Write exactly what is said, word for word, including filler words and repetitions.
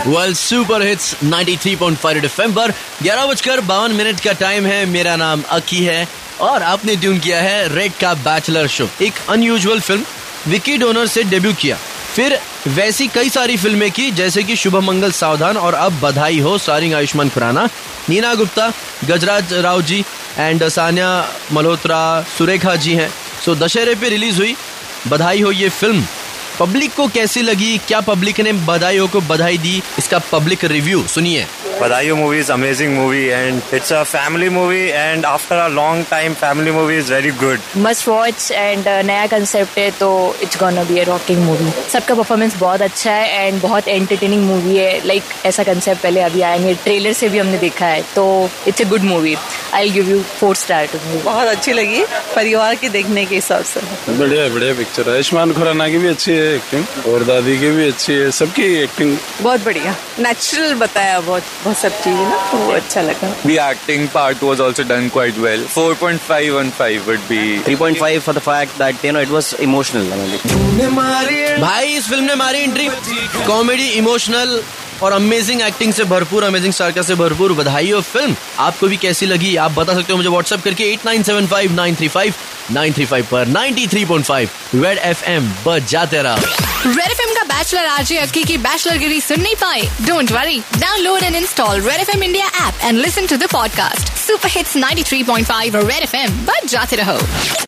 World super hits ninety three point five FM पर ग्यारह बजकर बावन मिनट का टाइम है। मेरा नाम अकी है और आपने ट्यून किया है रेड का बैचलर शो। एक अनयूजुअल फिल्म विकी डोनर से डेब्यू किया, फिर वैसी कई सारी फिल्में की जैसे कि शुभ मंगल सावधान और अब बधाई हो स्टारिंग आयुष्मान खुराना, नीना गुप्ता, गजराज राव जी एंड सानिया मल्होत्रा, सुरेखा जी हैं। सो दशहरे पे रिलीज हुई बधाई हो ये फिल्म। पब्लिक को कैसी लगी, क्या पब्लिक ने बधाई हो को बधाई दी, इसका पब्लिक रिव्यू सुनिए। Badhaai Ho movie is amazing movie and it's a family movie and after a long time family movie is very good. Must watch and नया कंसेप्ट है तो it's gonna be a rocking movie. सबका performance बहुत अच्छा है and बहुत entertaining movie है। Like like, ऐसा कंसेप्ट पहले अभी आया नहीं, ट्रेलर से भी हमने देखा है तो it's a good movie. I will give you four star to movie. बहुत अच्छी लगी परिवार के देखने के हिसाब से। बढ़िया बढ़िया पिक्चर है। आयुष्मान खुराना की भी अच्छी है एक्टिंग और दादी की भी अच्छी है, सबकी एक्टिंग बहुत बढ़िया, नेचुरल बताया बहुत बहुत सब चीजें ना, तो वो अच्छा लगा। The acting part was also done quite well. four point five on five would be three point five for the fact that you know it was emotional. भाई इस फिल्म ने मारी एंट्री, कॉमेडी, इमोशनल और amazing acting से भरपूर, amazing star से भरपूर। बधाई हो फिल्म। आपको भी कैसी लगी आप बता सकते हो मुझे व्हाट्सएप करके eight nine seven five nine three five nine three five पर। Ninety three point five red FM बजाते रहो। रेड एफएम का बैचलर आरजे अक्की की बैचलर गिरी सुन नहीं पाए? Don't worry, download and install red FM India app and listen to the podcast. Super hits ninety three point five red FM बजाते रहो।